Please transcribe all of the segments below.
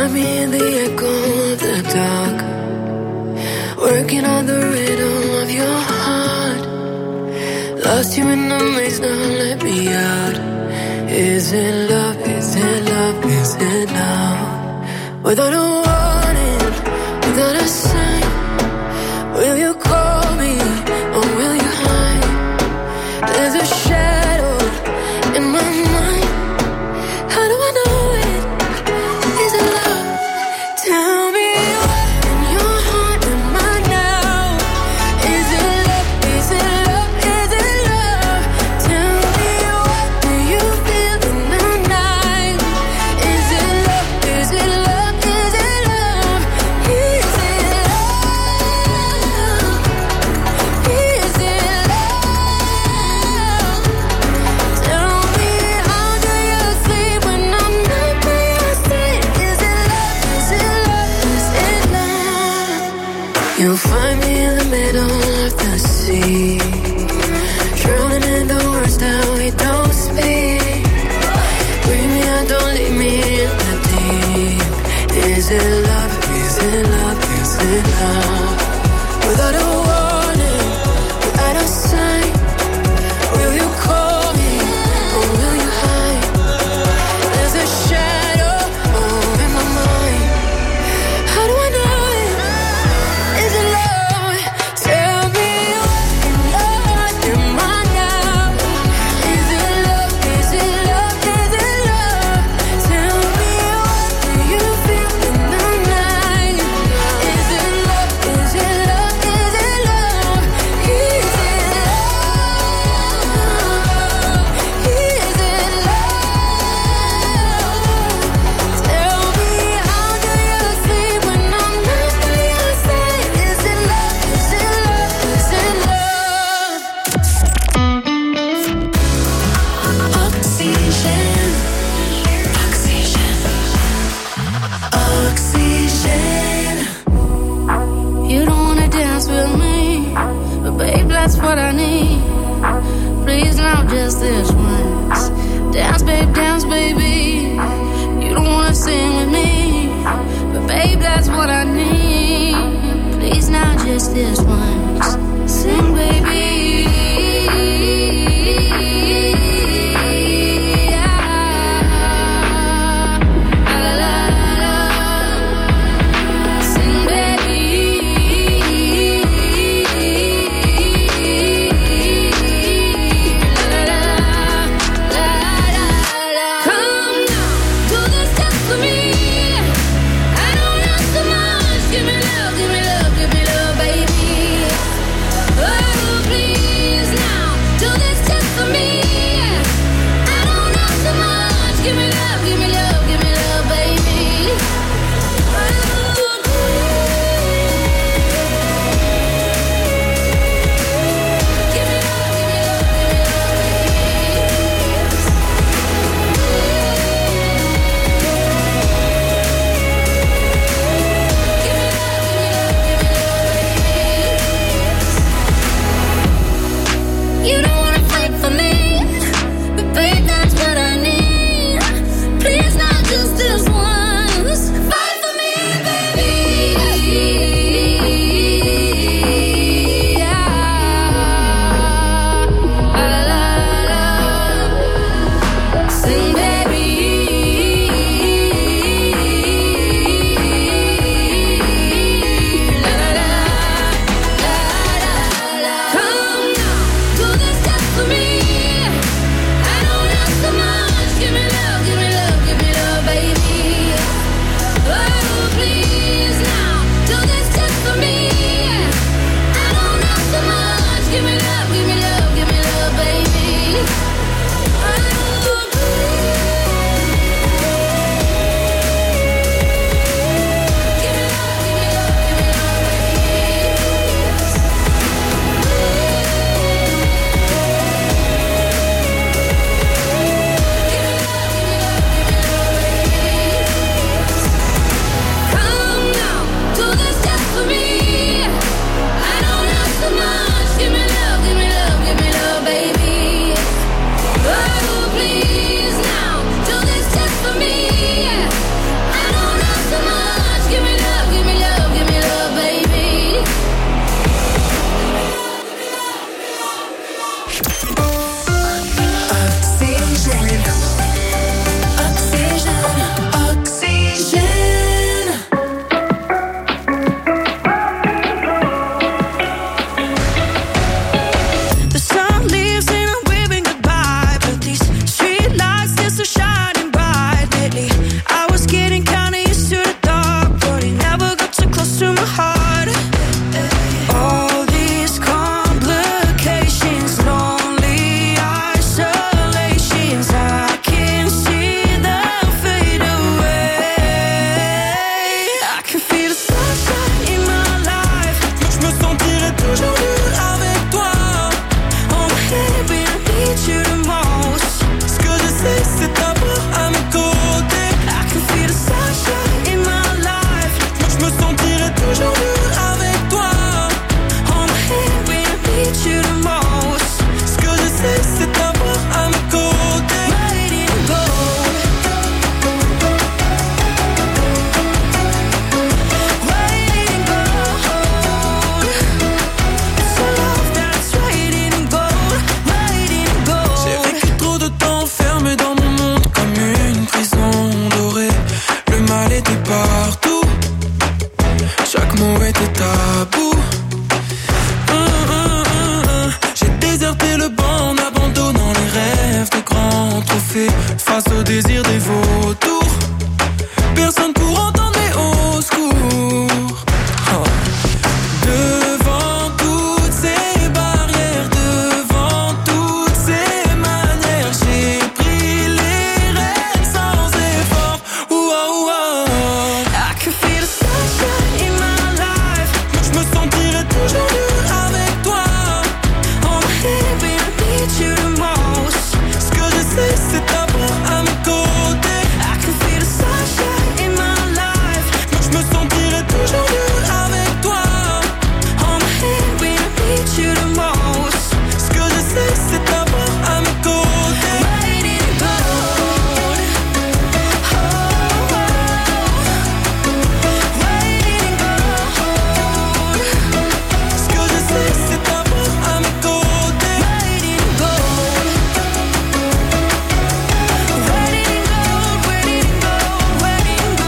Find me in the echo of the dark, working on the rhythm of your heart. Lost you in the maze, now let me out. Is it love, is it love, is it love? Without a warning, without a sign, will you call me or will you hide? There's a shadow in my mind. How do I know it? Is it love? Tell me what in your heart am I now? Is it love? Is it love? Is it love? Tell me what do you feel in the night? Is it love? Is it love? Is it love? fait face au désir des vautours. Personne pour entendre mes hauts secours. Oh. Devant toutes ces barrières, devant toutes ces manières, j'ai pris les rênes sans effort. I can feel the sunshine in my life. Je me sentirai toujours mieux avec toi. On my head when I need you the most. Ce que je sais c'est t'avoir à mes côtés. I can feel the sunshine in my life. Je me sentirai toujours mieux avec toi. On my head when I need you the most. Ce que je sais c'est t'avoir à mes côtés. Waiting in gold. Oh, oh. Waiting in gold. Ce que je sais c'est t'avoir à mes côtés. Waiting in gold. Waiting in gold, waiting in gold, waiting in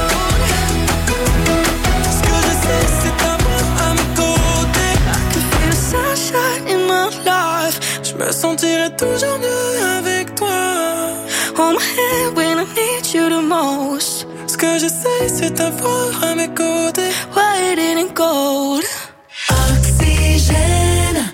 gold. Ce que je sais c'est t'avoir à mes côtés. I can feel the sunshine in my life. Je me sentirai toujours mieux avec toi. On my head when I need you the most. Ce que je sais c'est t'avoir à mes côtés. Waiting in gold. Oxygène.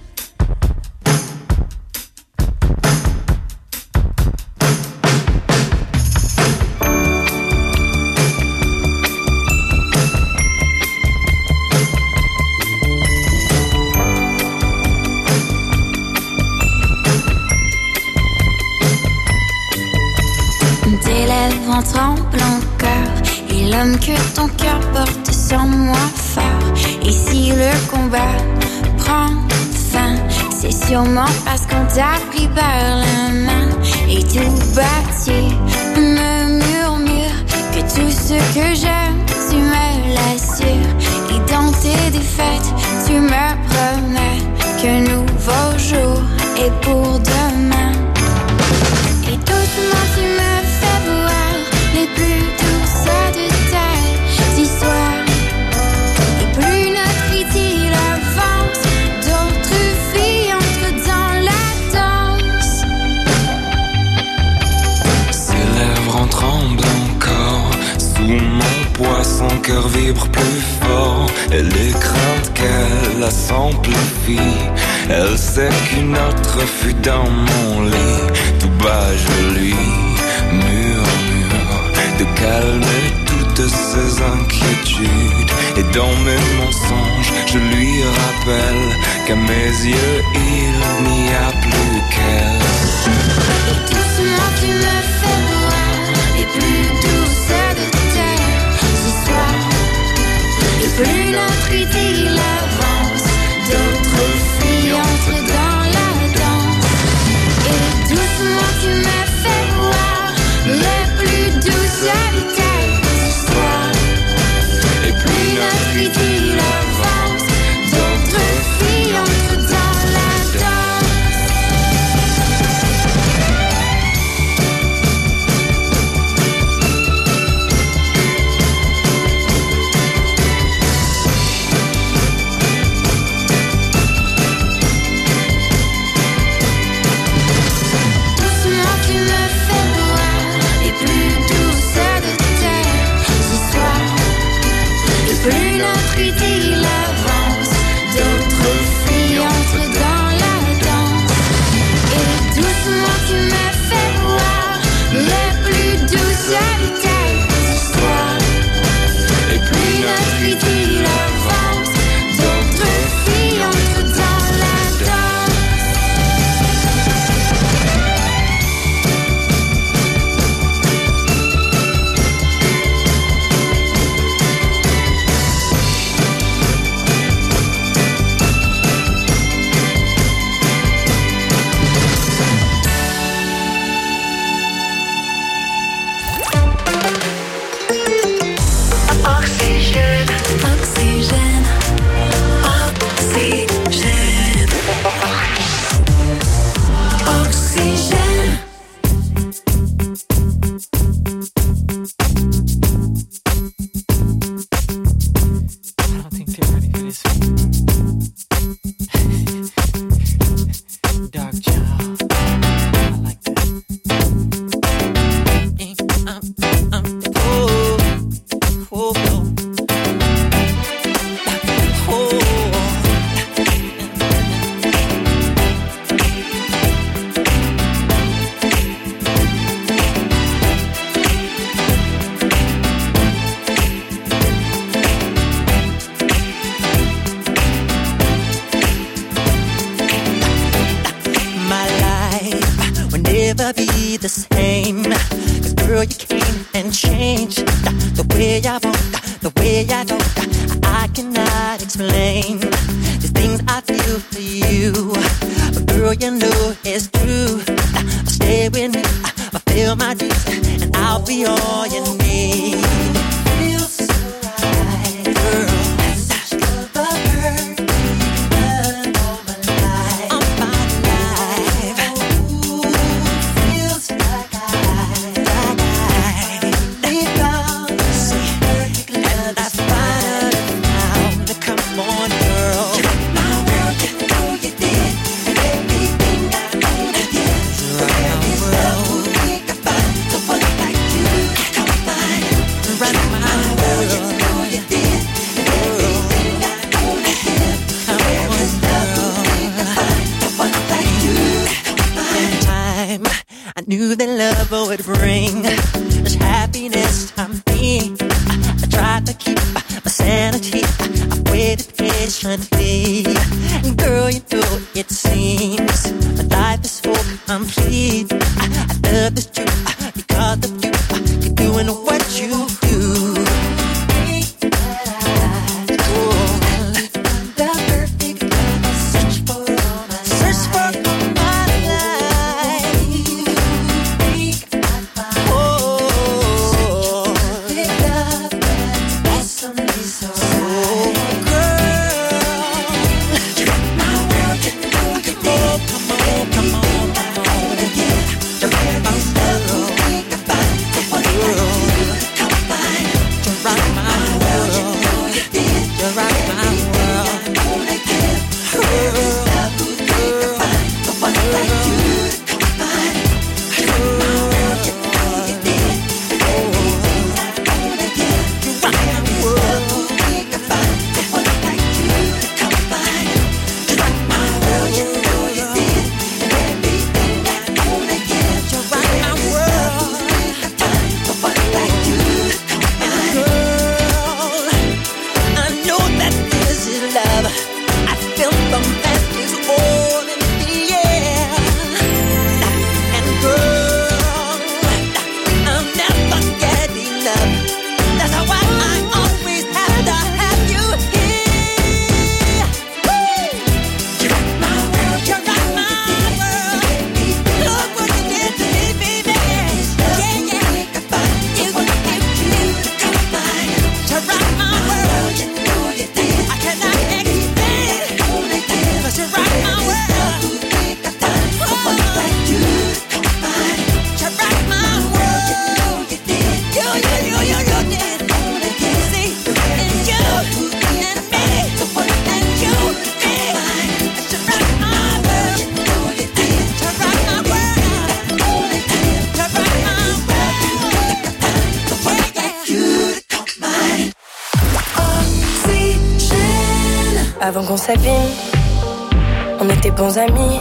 Tes lèvres en tremblant cœur, et l'homme que ton cœur porte sans moi fort. Et si le combat prend fin, c'est sûrement parce qu'on t'a pris par la main. Et tout bâti me murmure que tout ce que j'aime, tu me l'assures. Et dans tes défaites, tu me promets qu'un nouveau jour est pour demain. Et doucement tu me fais voir les plus douces de tes histoires. Et plus notre idylle avance, d'autres filles entrent dans la danse. Ses lèvres en tremblent encore. Sous mon poids, son cœur vibre plus fort. Et les craintes qu'elle a s'amplifient. Elle sait qu'une autre fut dans mon lit. Tout bas je lui murmure de calmer toutes ses inquiétudes. Et dans mes mensonges je lui rappelle qu'à mes yeux il n'y a plus qu'elle. Et doucement tu me fais voir les plus douces de tes histoires. Et plus notre idylle avance, d'autres filles entrent dans la danse. Et doucement tu me fais voir les plus douces de tes histoires. Et plus notre idylle avance, d'autres filles entrent dans la danse. Doucement tu me fais voir les plus douces de tes histoires. Et plus notre idylle avance, d'autres filles entrent dans la danse. Et doucement tu me fais voir les plus douces de tes histoires. Et plus notre idylle avance, d'autres filles entrent dans la danse. be the same. 'Cause girl, you came and changed the way I walk, the way I talk. I cannot explain the things I feel for you. But girl, you know it's true. Stay with me, fulfill my dreams, and I'll be all you need. Feels so right, girl. Such a perfect love all my life. All my life. Ooh, feels like I found the perfect love. And I found it. Come on, girl. You rock my world, you know you did. Everything I own again. You rock my world. I knew that love would bring this happiness to me. I tried to keep my sanity. I waited patiently. And girl, you know it seems my life is so complete. I love this truth because of you. You're doing what you do. Avant qu'on s'abîme, on était bons amis.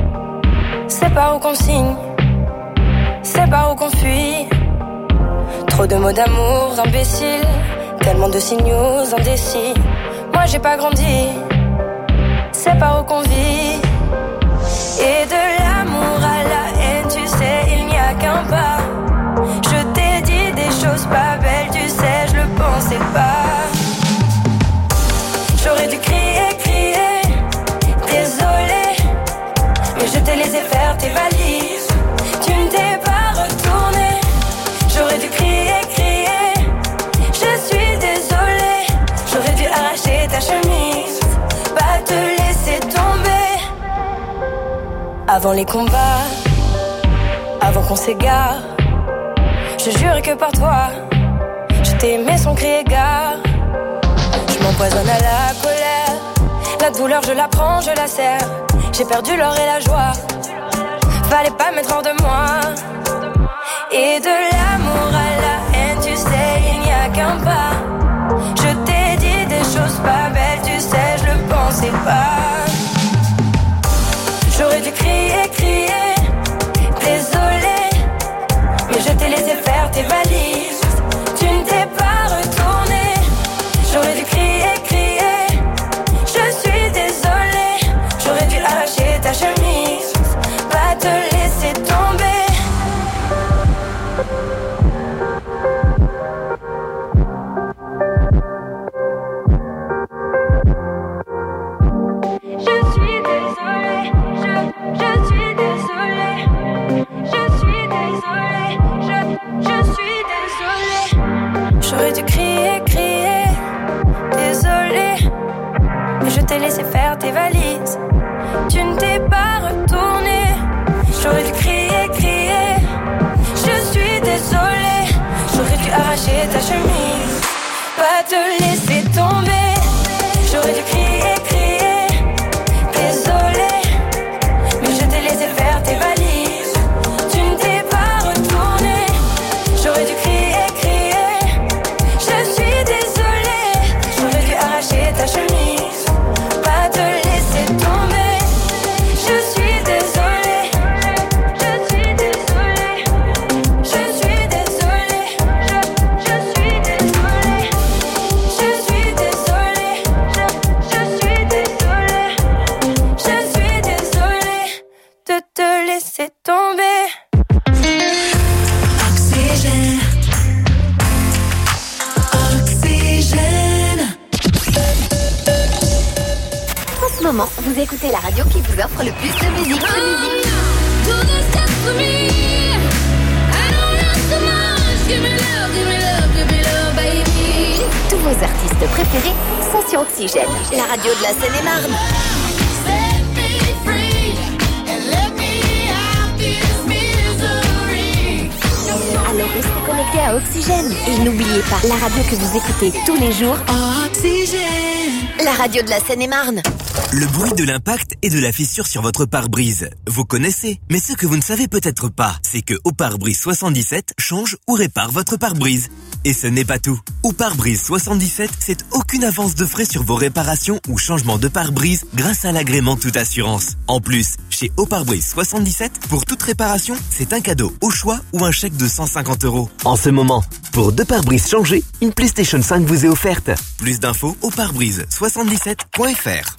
C'est pas où qu'on signe, c'est pas où qu'on fuit. Trop de mots d'amour imbéciles, tellement de signaux indécis. Moi j'ai pas grandi, c'est pas où qu'on vit. Et de l'amour à la haine, tu sais, il n'y a qu'un pas. Je t'ai dit des choses pas belles, tu sais, je le pensais pas. J'aurais dû crier, crier, désolé, mais je t'ai laissé faire tes valises. Tu ne t'es pas retourné. J'aurais dû crier, crier, je suis désolée. J'aurais dû arracher ta chemise, pas te laisser tomber. Avant les combats, avant qu'on s'égare, je jure que par toi, je t'ai aimé sans crier gare. Je m'empoisonne à la colère, la douleur je la prends, je la serre. J'ai perdu l'or et la joie, fallait pas mettre hors de moi. Et de l'amour à la haine, tu sais, il n'y a qu'un pas. Je t'ai dit des choses pas belles, tu sais, je le pensais pas. J'aurais dû crier, crier, désolé, mais je t'ai laissé faire tes valises. Tu ne t'es pas retourné. J'aurais dû crier, crier, je suis désolée. J'aurais dû arracher ta chemise, pas te laisser tomber. moment, vous écoutez la radio qui vous offre le plus de musique. Tous vos artistes préférés sont sur Oxygène, la radio de la Seine-et-Marne. Alors restez connectés à Oxygène. Et n'oubliez pas, la radio que vous écoutez tous les jours, Oxygène, la radio de la Seine-et-Marne. Le bruit de l'impact et de la fissure sur votre pare-brise. Vous connaissez, mais ce que vous ne savez peut-être pas, c'est que Opare-Brise 77 change ou répare votre pare-brise. Et ce n'est pas tout. Opare-Brise 77, c'est aucune avance de frais sur vos réparations ou changements de pare-brise grâce à l'agrément toute assurance. En plus, chez Opare-Brise 77, pour toute réparation, c'est un cadeau au choix ou un chèque de 150 €. En ce moment, pour 2 pare-brise changés, une PlayStation 5 vous est offerte. Plus d'infos au parebrise77.fr.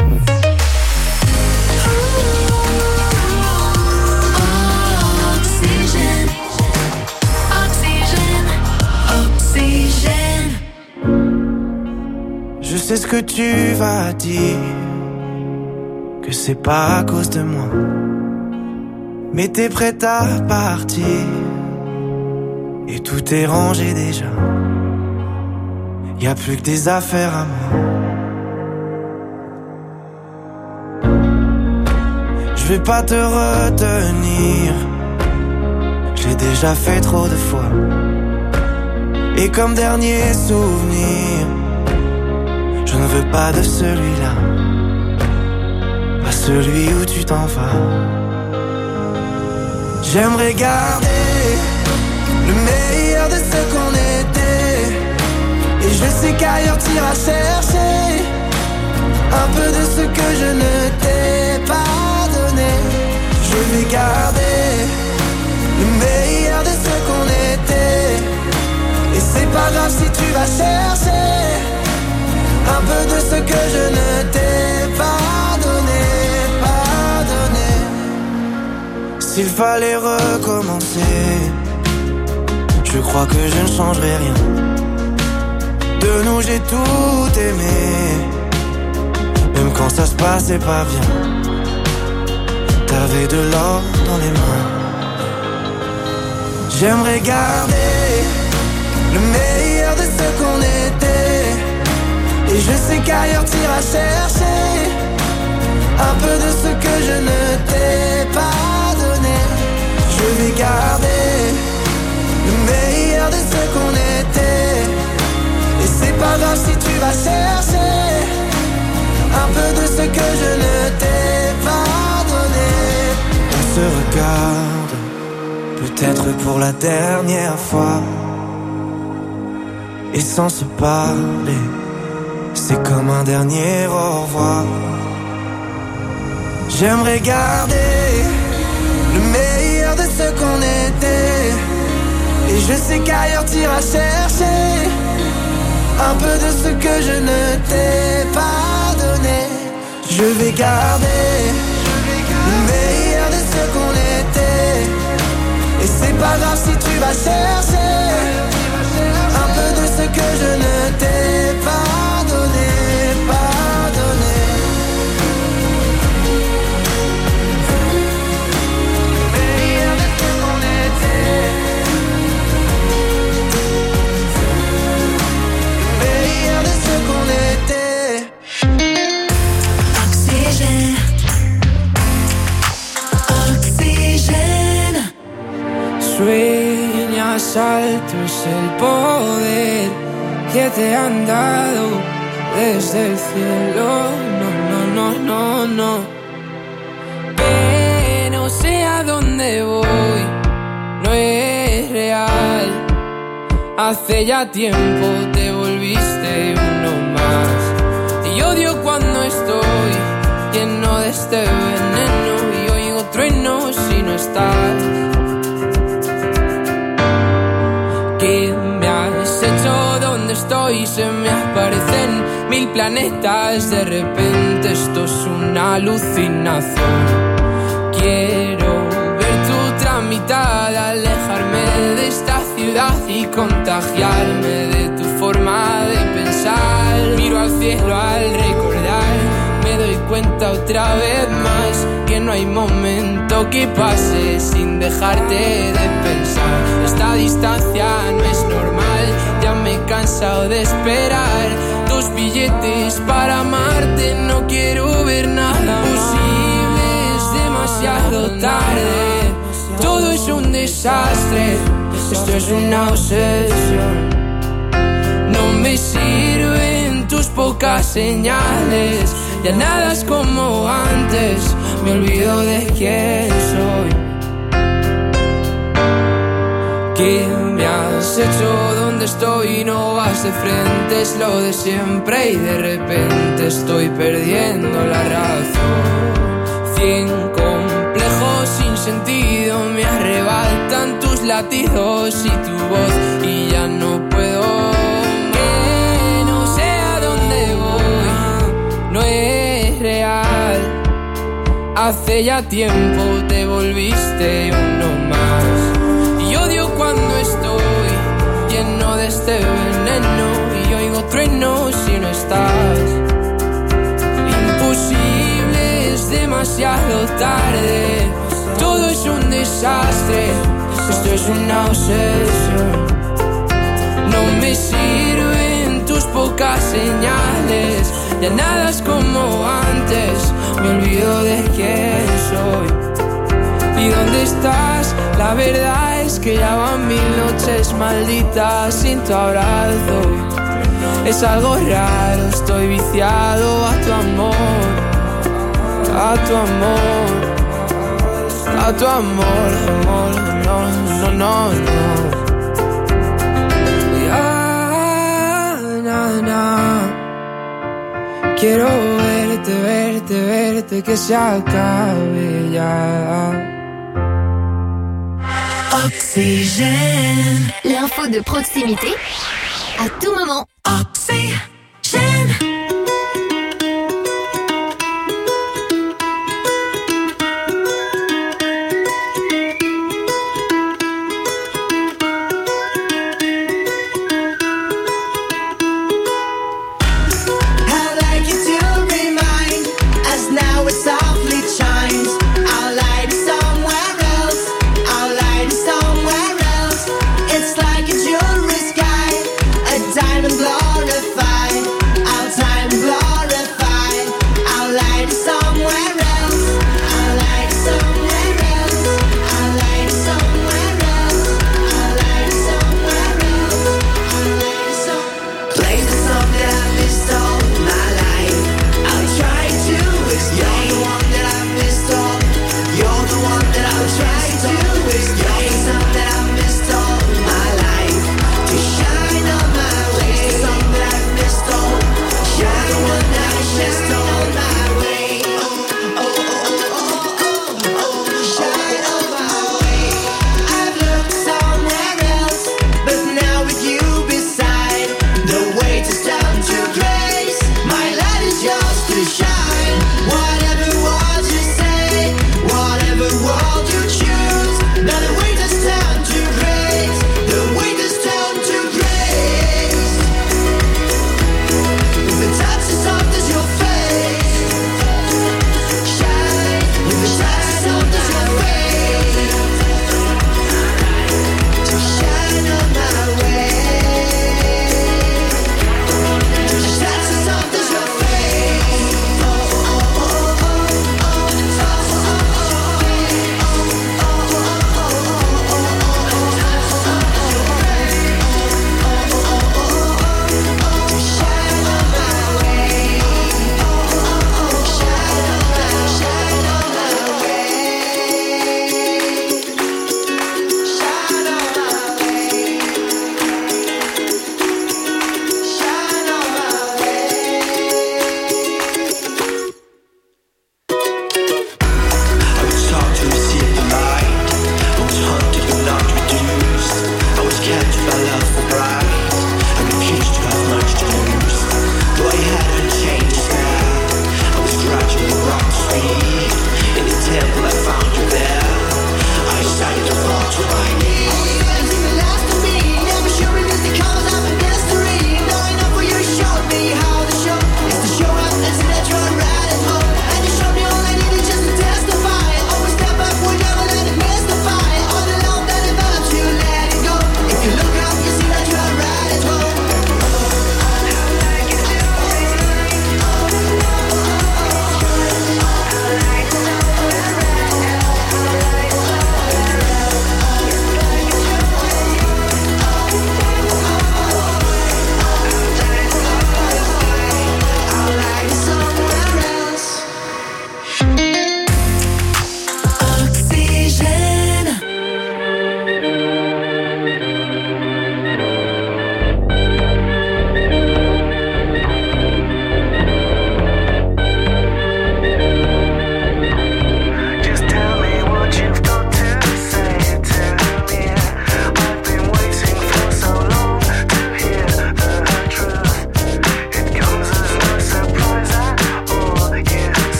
Je sais ce que tu vas dire, que c'est pas à cause de moi, mais t'es prête à partir, et tout est rangé déjà. Y a plus que des affaires à moi. Je vais pas te retenir, j'ai déjà fait trop de fois. Et comme dernier souvenir, je ne veux pas de celui-là, pas celui où tu t'en vas. J'aimerais garder le meilleur de ce qu'on était, et je sais qu'ailleurs t'iras chercher un peu de ce que je ne t'ai pas donné. Je vais garder le meilleur de ce qu'on était, et c'est pas grave si tu vas chercher un peu de ce que je ne t'ai pas donné, pas donné. S'il fallait recommencer, je crois que je ne changerai rien. De nous j'ai tout aimé, même quand ça se passait pas bien. T'avais de l'or dans les mains. J'aimerais garder le meilleur de ce qu'on était, et je sais qu'ailleurs t'iras chercher un peu de ce que je ne t'ai pas donné. Je vais garder le meilleur de ce qu'on était, et c'est pas grave si tu vas chercher un peu de ce que je ne t'ai pas donné. On se regarde, peut-être pour la dernière fois, et sans se parler, c'est comme un dernier au revoir. J'aimerais garder le meilleur de ce qu'on était, et je sais qu'ailleurs t'iras chercher un peu de ce que je ne t'ai pas donné. Je vais garder le meilleur de ce qu'on était, et c'est pas grave si tu vas chercher un peu de ce que je ne t'ai pas donné, pas donné. Le meilleur de ce qu'on était, le meilleur de ce qu'on était. Oxygène, oxygène. Sueñas alto es el poder que te han dado desde el cielo. No, no, no, no, no. Pero sé a dónde voy, no es real. Hace ya tiempo te volviste uno más, y odio cuando estoy lleno de este veneno y oigo truenos si no estás. ¿Qué me has hecho? ¿Dónde estoy? Se me aparecen 1000 planetas. De repente esto es una alucinación. Quiero ver tu mitad, alejarme de esta ciudad y contagiarme de tu forma de pensar. Miro al cielo al recordar, me doy cuenta cuenta otra vez más que no hay momento que pase sin dejarte de pensar. Esta distancia no es normal, ya me he cansado de esperar tus billetes para amarte. No quiero ver nada posible, es demasiado tarde. Todo es un desastre, esto es una obsesión. No me sirven tus pocas señales, ya nada es como antes, me olvido de quién soy. ¿Qué me has hecho? ¿Dónde estoy? No vas de frente, es lo de siempre y de repente estoy perdiendo la razón. 100 complejos sin sentido me arrebatan tus latidos y tu voz y ya no puedo. Que no sé a dónde voy, no es real. Hace ya tiempo te volviste uno más y odio cuando estoy lleno de este veneno y oigo truenos si no estás. Imposible, es demasiado tarde, todo es un desastre, esto es una obsesión. No me sirven tus pocas señales, ya nada es como antes, me olvido de quién soy. ¿Y dónde estás? La verdad es que ya van 1000 noches malditas sin tu abrazo. Es algo raro, estoy viciado a tu amor, a tu amor, a tu amor, amor, no, no, no, no. Ya, na, na. Quiero verte, verte, verte, que se acabe ya. Oxygène. L'info de proximité à tout moment. Oxygène. Glorified.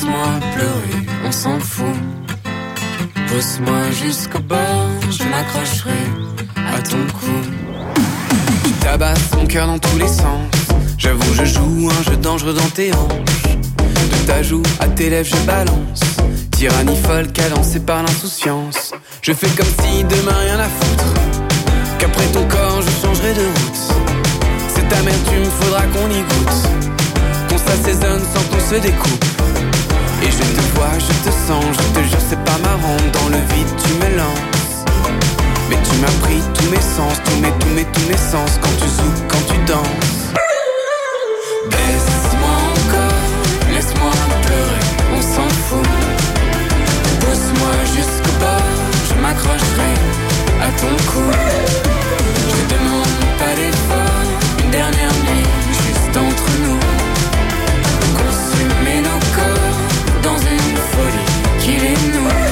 laisse-moi pleurer, on s'en fout. Pousse-moi jusqu'au bord, je m'accrocherai à ton cou. Tu tabasses mon cœur dans tous les sens. J'avoue, je joue un jeu dangereux dans tes hanches. De ta joue à tes lèvres, je balance. Tyrannie folle, cadencée par l'insouciance. Je fais comme si demain rien à foutre. Qu'après ton corps, je changerai de route. Cette amertume, faudra qu'on y goûte. Qu'on s'assaisonne sans qu'on se découpe. Et je te vois, je te sens, je te jure, c'est pas marrant. Dans le vide, tu me lances. Mais tu m'as pris tous mes sens, tous mes sens. Quand tu souffles, quand tu danses. Baisse-moi encore, laisse-moi pleurer, on s'en fout. Pousse-moi jusqu'au bord, je m'accrocherai à ton cou. Je demande pas d'effort, une dernière nuit juste entre nous. Consumer nos corps dans une folie qui les noue.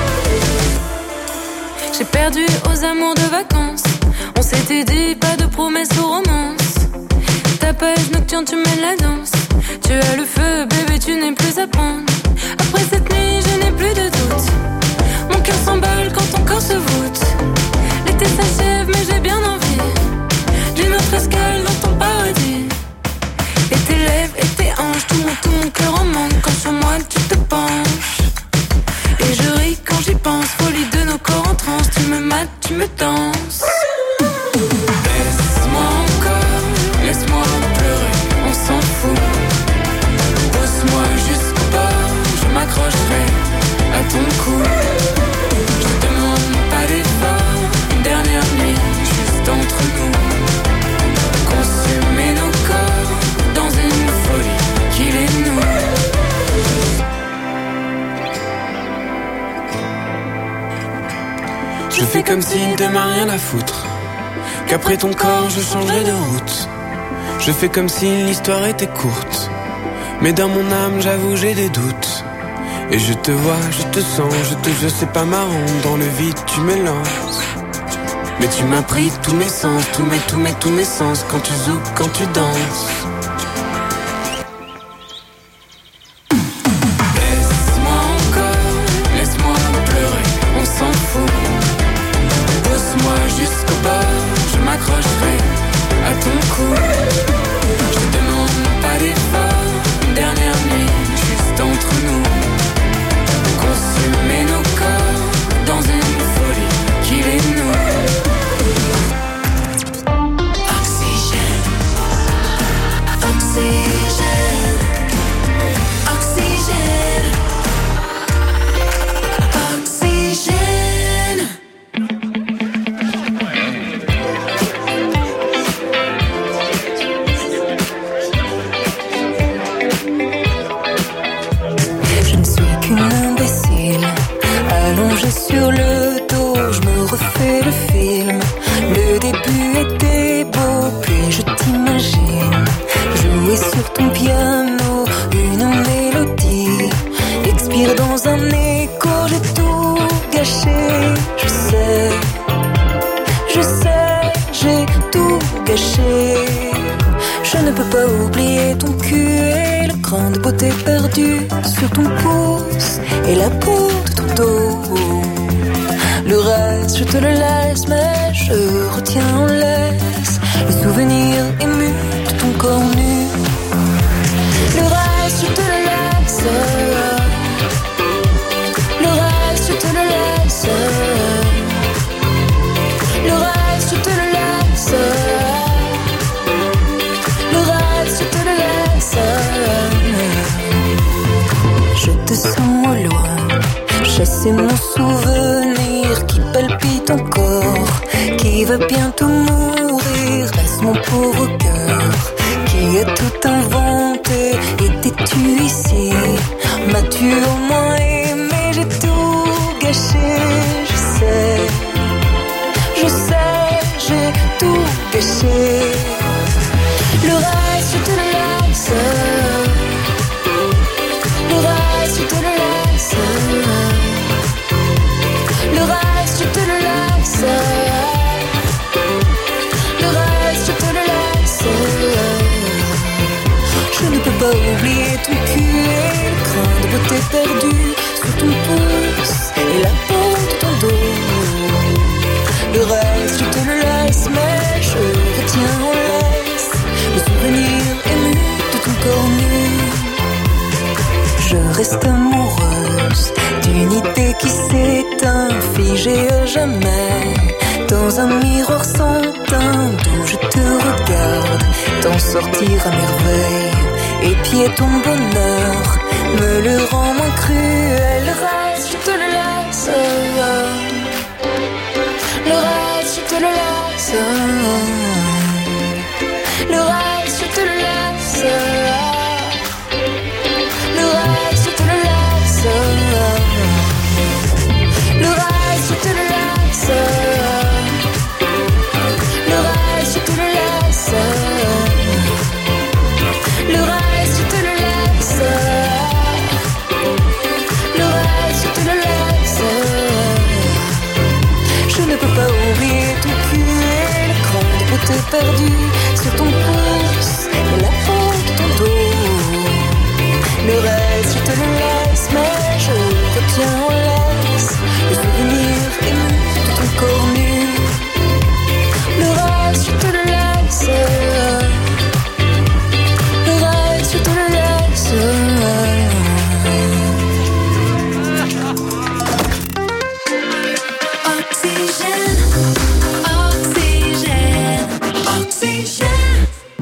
J'ai perdu aux amours de vacances. On s'était dit pas de promesses aux romances. Ta page nocturne, tu mènes la danse. Tu as le feu, bébé, tu n'es plus à prendre. Après cette nuit, je n'ai plus de doute. Mon cœur s'emballe quand ton corps se voûte. L'été s'achève, mais j'ai bien envie d'une autre escale dans ton paradis. Et tes lèvres et tes hanches, tout mon cœur en manque quand sur moi tu te penches. Et je ris quand j'y pense, folie de nos corps en transe. Tu me mates, tu me danses. Laisse-moi encore, laisse-moi pleurer, on s'en fout. Pousse-moi jusqu'au bord, je m'accrocherai à ton cou. Je demande pas d'effort, une dernière nuit juste entre nous. Consumer nos corps dans une folie qui les noue. Je fais comme si demain rien à foutre. Qu'après ton corps je changerai de route. Je fais comme si l'histoire était courte. Mais dans mon âme j'avoue j'ai des doutes. Et je te vois, je te sens, je te jure c'est pas marrant. Dans le vide tu me lances. Mais tu m'as pris tous mes sens, tous mes sens. Quand tu zoues, quand tu danses. Laisse-moi encore, laisse-moi pleurer, on s'en fout. Pousse-moi jusqu'au bord, je m'accrocherai à ton cou. Je demande pas d'effort, une dernière nuit juste entre nous. Consumer nos corps dans une folie qui les noue. Oxygène, oxygène, oxygène, oxygène. Je ne suis qu'une imbécile, allongée sur le dos, je me refais le film. Le début était beau, puis je t'imagine jouer sur ton piano une mélodie, expire dans un écho, j'ai tout gâché. Je sais, j'ai tout gâché. Je ne peux pas oublier ton cul et le grain de beauté perdu sur ton pouce et la peau de ton dos. Le reste, je te le laisse, mais je retiens en laisse le souvenir ému de ton corps nu. Le reste, je te le laisse. Le reste, je te le laisse. Le reste, je te le laisse. Le reste, je te le laisse. Je te sens au loin, chasser mon souvenir qui palpite encore, qui va bientôt mourir. Laisse mon pauvre cœur qui a tout inventé. Étais-tu ici? M'as-tu au moins aimé? J'ai tout gâché. Je sais, j'ai tout gâché. Le reste, je te le laisse. Le reste, je te le laisse. Le reste, je te le laisse. Le reste, je te le laisse. Je ne peux pas oublier ton cul et le grain de beauté perdue sous ton pouce et la peau de ton dos. Le reste, je te le laisse, mais je retiens en laisse le souvenir ému de ton corps nu. Je reste amoureuse d'une idée qui s'éteint, figée à jamais dans un miroir sans teint d'où je te regarde t'en sortir à merveille. Épier ton bonheur me le rend moins cruel. Le reste, je te le laisse. Le reste, je te le laisse. Le reste, je te le laisse. Le reste, je te le laisse. Le reste, je te le laisse. Le reste, je te le laisse. Le reste, je te le laisse. Le reste, je te le laisse. Je ne peux pas oublier ton cul et l'écran de beauté perdu sur ton pouce et la peau de ton dos. Le reste, je te le laisse, mais je retiens en laisse le souvenir ému de ton corps nu. Le reste, je te le laisse. Le reste, je te le laisse. Oxygène, oxygène, oxygène.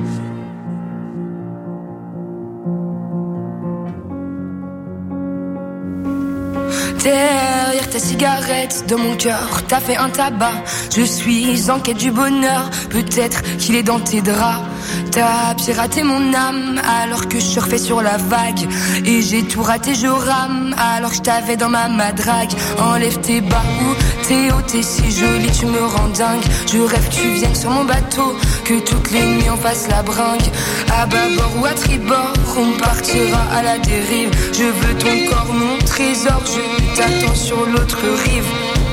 Derrière ta cigarette, dans mon cœur, t'as fait un tabac. Je suis en quête du bonheur, peut-être qu'il est dans tes draps. T'as piraté mon âme alors que je surfais sur la vague. Et j'ai tout raté, je rame alors que je t'avais dans ma madrague. Enlève tes bas ou t'es haut, t'es si jolie, tu me rends dingue. Je rêve que tu viennes sur mon bateau, que toutes les nuits on fasse la bringue. À bâbord ou à tribord, on partira à la dérive. Je veux ton corps, mon trésor, je t'attends sur l'autre rive.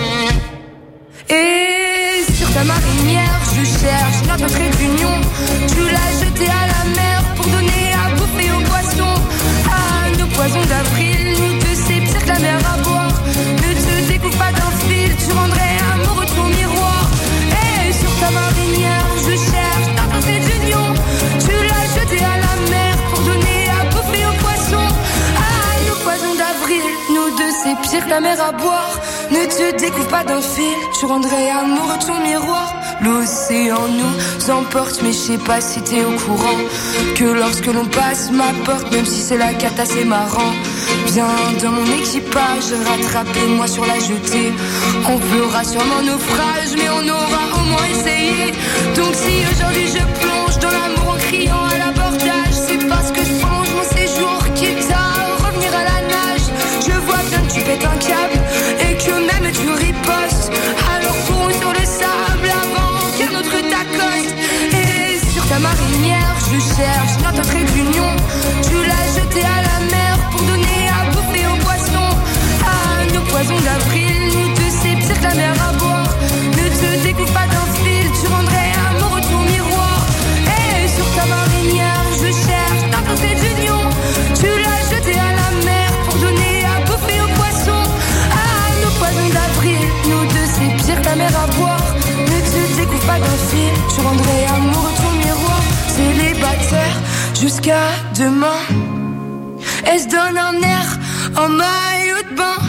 Et sur ta marinière, je cherche notre trait d'union. Tu l'as jeté à la mer pour donner à bouffer aux poissons. Ah, nos poisons d'avril, nous deux c'est pire que la mer à boire. Ne te découpe pas d'un fil, tu rendrais amoureux de ton miroir. Et sur ta marinière, je cherche notre trait d'union. Tu l'as jeté à la mer pour donner à bouffer aux poissons. Ah, nos poisons d'avril, nous deux c'est pire que la mer à boire. Ne te découvre pas d'un fil, tu rendrais amoureux de ton miroir. L'océan nous emporte, mais je sais pas si t'es au courant que lorsque l'on passe ma porte, même si c'est la cata, c'est marrant. Viens dans mon équipage, rattrapez-moi sur la jetée. On fera sûrement naufrage, mais on aura au moins essayé. Donc si aujourd'hui je plonge dans l'amour en criant à l'abordage, c'est parce que je songe mon séjour, quitte à revenir à la nage. Je vois bien que tu pètes un câble et que même tu ripostes. Alors courons sur le sable avant qu'un autre t'accoste. Et sur ta marinière, je cherche notre trait d'union. Tu l'as jeté à la mer pour donner à bouffer aux poissons. Ah, nos poisons d'avril, nous deux c'est pire que la mer à boire. Ne te découpe pas d'un fil, tu rendrais amoureux de ton miroir. Et sur ta marinière, je cherche notre trait d'union. Tu l'as jeté à la mer pour donner à bouffer aux poissons. Ah, nos poisons d'avril, nous deux c'est pire que la mer à boire. Ne te découpe pas d'un fil, tu rendrais amoureux de ton miroir. Célibataire jusqu'à demain, elle se donne un air en maillot de bain.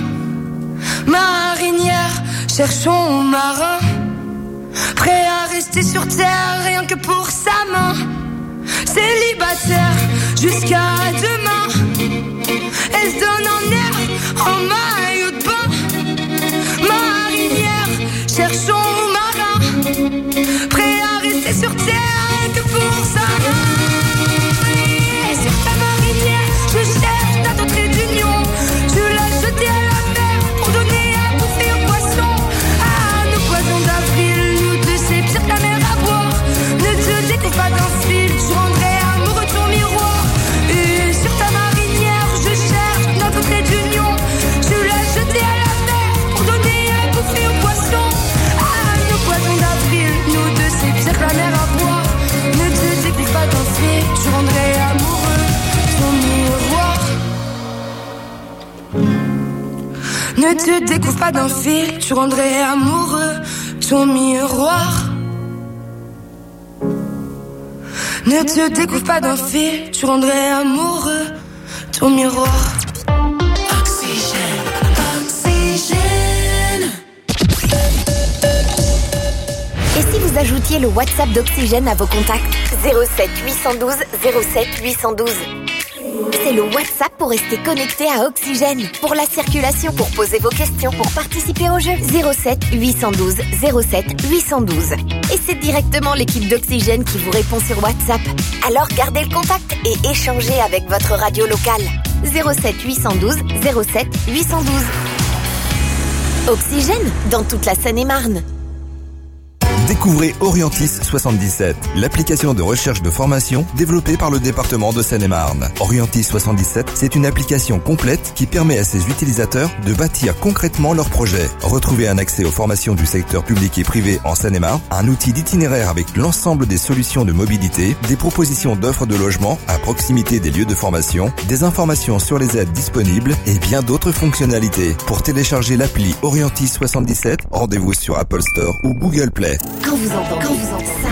Marinière, cherchons marin, prêt à rester sur terre rien que pour sa main. Célibataire jusqu'à demain, elle se donne un air en maillot de bain. Marinière, cherchons marin, prêt à rester sur terre rien que pour sa main. Et sur ta marinière, je cherche notre trait d'union. Tu l'as jeté à la mer pour donner à bouffer aux poissons. Ah, nos poisons d'avril, nous deux c'est pire que la mer à boire. Ne te découpe pas d'un fil, tu rendrais amoureux de ton miroir. Et sur ta marinière, je cherche notre trait d'union. Tu l'as jeté à Ne te découvre pas d'un fil, tu rendrais amoureux ton miroir. Ne te découvre pas d'un fil, tu rendrais amoureux ton miroir. Oxygène, oxygène. Et si vous ajoutiez le WhatsApp d'Oxygène à vos contacts? 07 812 07 812. C'est le WhatsApp pour rester connecté à Oxygène. Pour la circulation, pour poser vos questions, pour participer au jeu. 07 812 07 812. Et c'est directement l'équipe d'Oxygène qui vous répond sur WhatsApp. Alors gardez le contact et échangez avec votre radio locale. 07 812 07 812. Oxygène, dans toute la Seine-et-Marne. Découvrez Orientis 77, l'application de recherche de formation développée par le département de Seine-et-Marne. Orientis 77, c'est une application complète qui permet à ses utilisateurs de bâtir concrètement leurs projets. Retrouvez un accès aux formations du secteur public et privé en Seine-et-Marne, un outil d'itinéraire avec l'ensemble des solutions de mobilité, des propositions d'offres de logement à proximité des lieux de formation, des informations sur les aides disponibles et bien d'autres fonctionnalités. Pour télécharger l'appli Orientis 77, rendez-vous sur Apple Store ou Google Play. Quand vous entendez ça.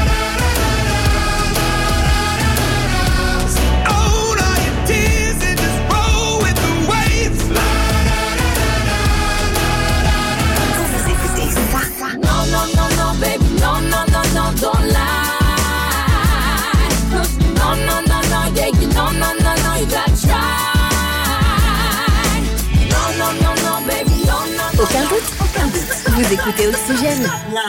Aucun doute. Vous écoutez Oxygène.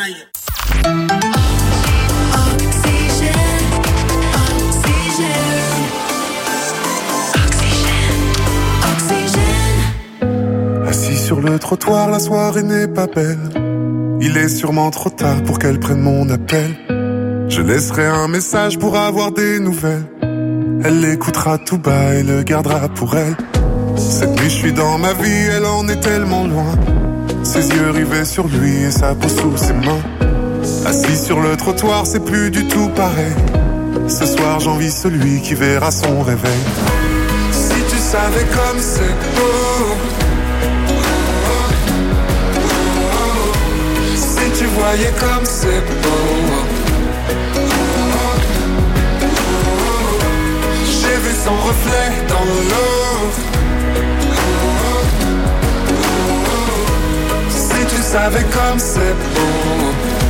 Assis sur le trottoir, la soirée n'est pas belle. Il est sûrement trop tard pour qu'elle prenne mon appel. Je laisserai un message pour avoir des nouvelles. Elle l'écoutera tout bas et le gardera pour elle. Cette nuit je suis dans ma vie, elle en est tellement loin. Ses yeux rivés sur lui et sa peau sous ses mains. Assis sur le trottoir, c'est plus du tout pareil. Ce soir j'envie celui qui verra son réveil. Si tu savais comme c'est beau, si tu voyais comme c'est beau. J'ai vu son reflet dans l'eau. Si tu savais comme c'est beau.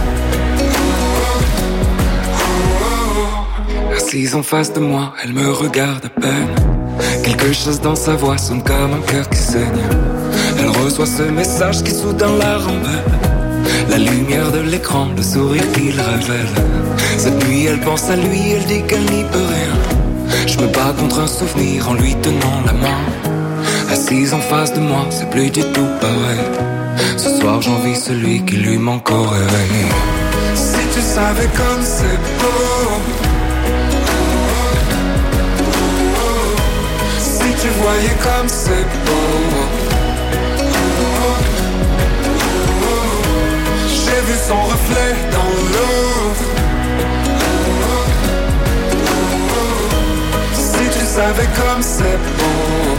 Assise en face de moi, elle me regarde à peine. Quelque chose dans sa voix sonne comme un cœur qui saigne. Elle reçoit ce message qui soudain la rembelle. La lumière de l'écran, le sourire qu'il révèle. Cette nuit elle pense à lui, elle dit qu'elle n'y peut rien. Je me bats contre un souvenir en lui tenant la main. Assise en face de moi, c'est plus du tout pareil. Ce soir j'envie celui qui lui manque au réveil. Si tu savais comme c'est beau. Si tu voyais comme c'est beau. J'ai vu son reflet dans l'eau. Si tu savais comme c'est beau.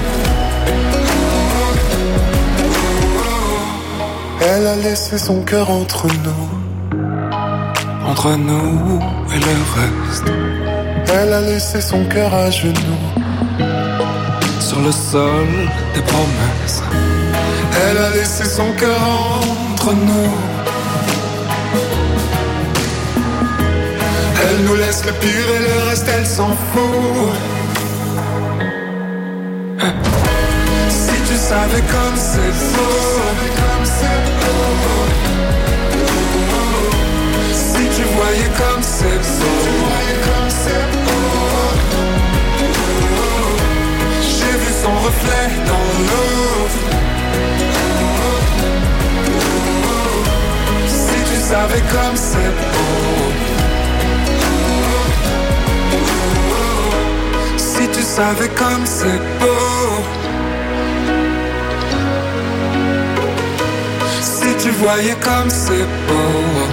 Elle a laissé son cœur entre nous. Entre nous et le reste. Elle a laissé son cœur à genoux. Sur le sol des promesses. Elle a laissé son cœur entre nous. Elle nous laisse le pire et le reste elle s'en fout. Si tu savais comme c'est beau. Si tu voyais comme c'est beau. J'ai vu son reflet dans l'eau. Si tu savais comme c'est beau. Si tu savais comme c'est beau. Si tu voyais comme c'est beau.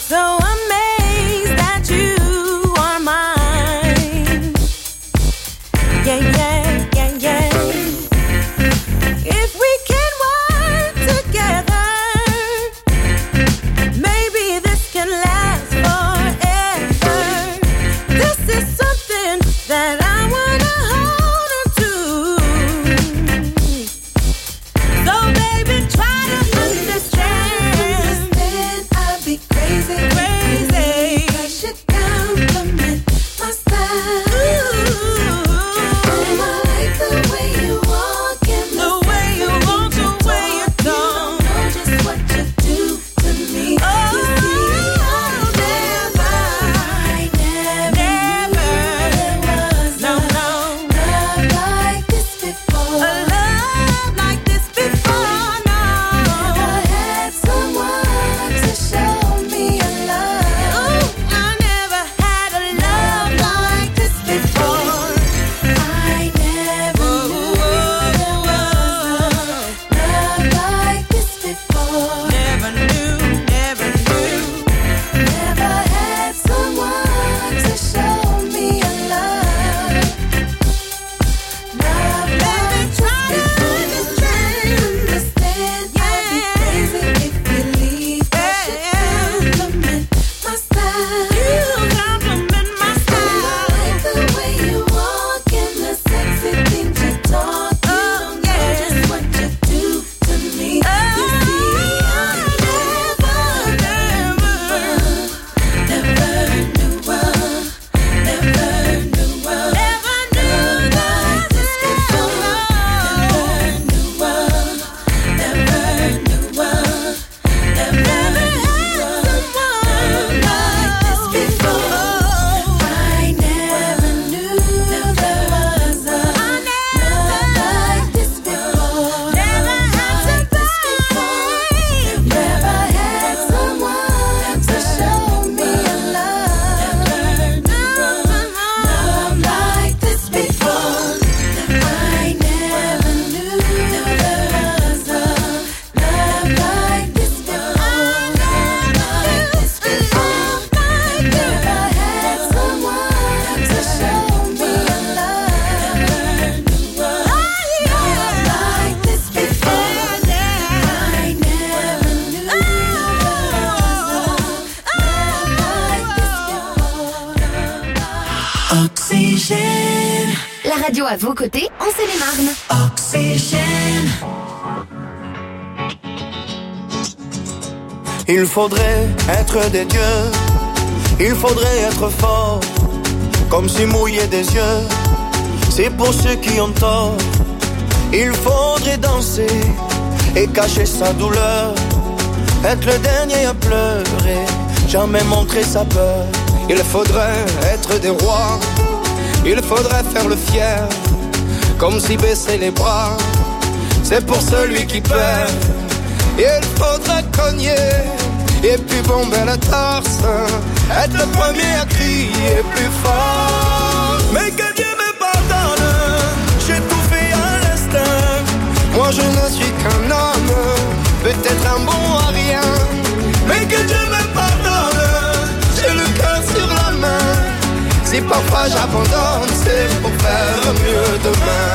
so amazed that you are mine. Yeah, yeah, yeah, yeah. If we can work together, maybe this can last forever. This is something that I wanna hold on to. So baby, try to understand. I'd be crazy, crazy. I should compliment my style. I like the way you walk and the way you walk, the way you talk. You know just what you do to me. Oh, you see, I'll never was no love like this before. A love like this before, no. Never had someone to show me a love. Ooh, I never had a love like this before. I never knew there was a love like this before. Never knew. Never had someone to show me a love. Love, baby, try to understand. I'd be crazy if you leave. I should compliment my style. You compliment my style. I like the way you walk and the sexy things you talk. You don't know just what you do to me. You see, I never knew like this before. I never knew there was a love like this before. Never had somebody, never had someone to show me a love like this before. I never knew there was a love like this before. Never had someone to show me a love like this before. I never knew there was a love like this before. Oxygène. La radio à vos côtés, en Seine-et-Marne. Oxygène. Il faudrait être des dieux, il faudrait être fort, comme si mouiller des yeux, c'est pour ceux qui ont tort. Il faudrait danser et cacher sa douleur, être le dernier à pleurer, jamais montrer sa peur. Il faudrait être des rois, il faudrait faire le fier, comme si baisser les bras, c'est pour celui qui perd. Il faudrait cogner et puis bomber le torse, être le premier à crier plus fort. Mais que Dieu me pardonne, j'ai tout fait à l'instinct. Moi je ne suis qu'un homme, peut-être un bon à rien. Mais que Dieu me pardonne, J'ai le cœur sur la main. Si parfois j'abandonne, c'est pour faire mieux demain.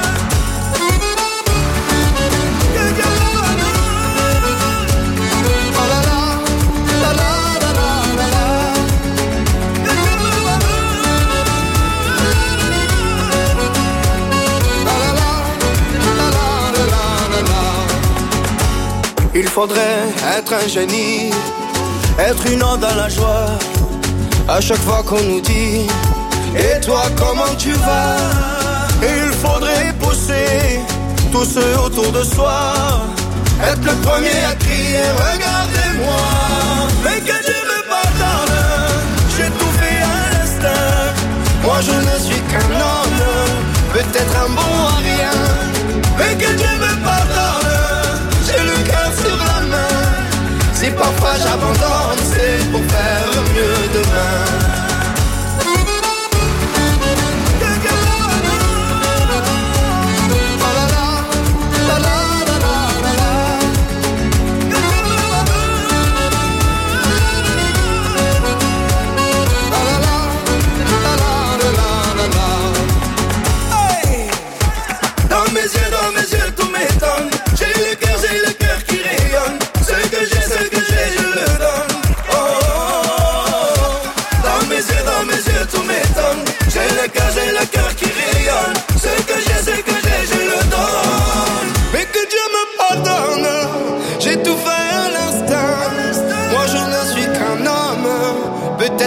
il faudrait être un génie, être une ode à la joie. À chaque fois qu'on nous dit et toi comment tu vas, et il faudrait pousser tous ceux autour de soi, être le premier à crier regardez-moi. Mais que Dieu me pardonne, j'ai tout fait à l'instinct. Moi je ne suis qu'un homme, peut-être un bon à rien. Mais que Dieu me pardonne, j'ai le cœur sur la main. Si parfois j'abandonne, c'est pour faire mieux demain.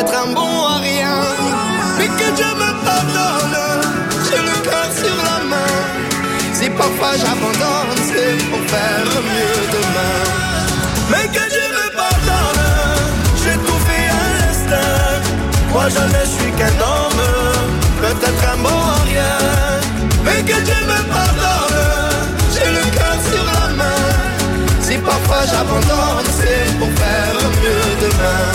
peut-être un bon à rien. Mais que Dieu me pardonne, j'ai le cœur sur la main. Si parfois j'abandonne, c'est pour faire mieux demain. Mais que Dieu me pardonne, j'ai tout fait à l'instinct. Moi je ne suis qu'un homme, peut-être un bon à rien. Mais que Dieu me pardonne, j'ai le cœur sur la main. Si parfois j'abandonne, c'est pour faire mieux demain.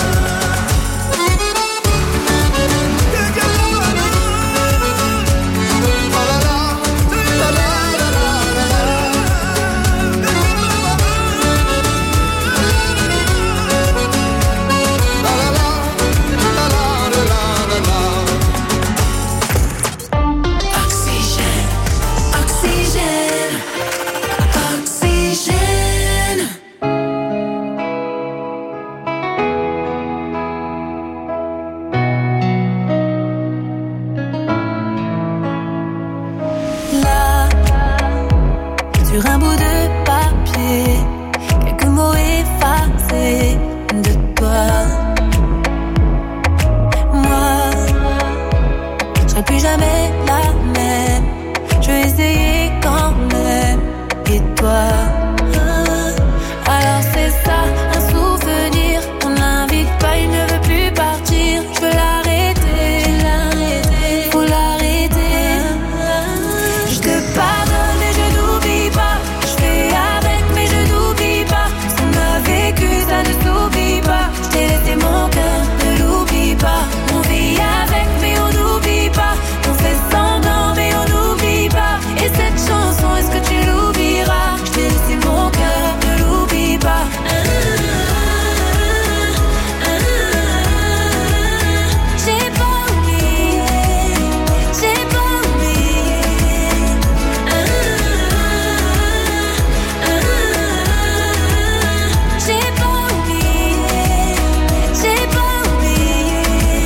Sur un bout de papier, quelques mots effacés de toi. Moi, je serai plus jamais la même. Je vais essayer quand même. Et toi, alors c'est ça, un souvenir. On l'invite pas, il ne veut plus partir. Je veux l'arrêter, faut l'arrêter. Je te pardonne et je n'oublie pas. Je fais avec mais je n'oublie pas. Ce qu'on a vécu, ça ne s'oublie pas. Je t'ai laissé mon cœur, ne l'oublie pas. On vit avec mais on n'oublie pas. On fait semblant mais on n'oublie pas. Et cette chanson, est-ce que tu l'oublieras? Je t'ai laissé mon cœur, ne l'oublie pas. J'ai pas oublié, j'ai pas oublié. J'ai pas oublié, j'ai pas oublié.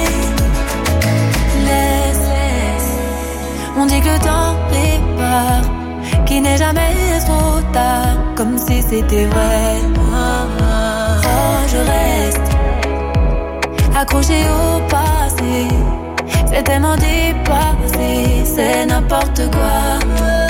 Laisse, on dit que le temps répare, qu'il n'est jamais trop tard, comme si c'était vrai. Oh, je reste accroché au passé, c'est tellement dépassé, c'est n'importe quoi.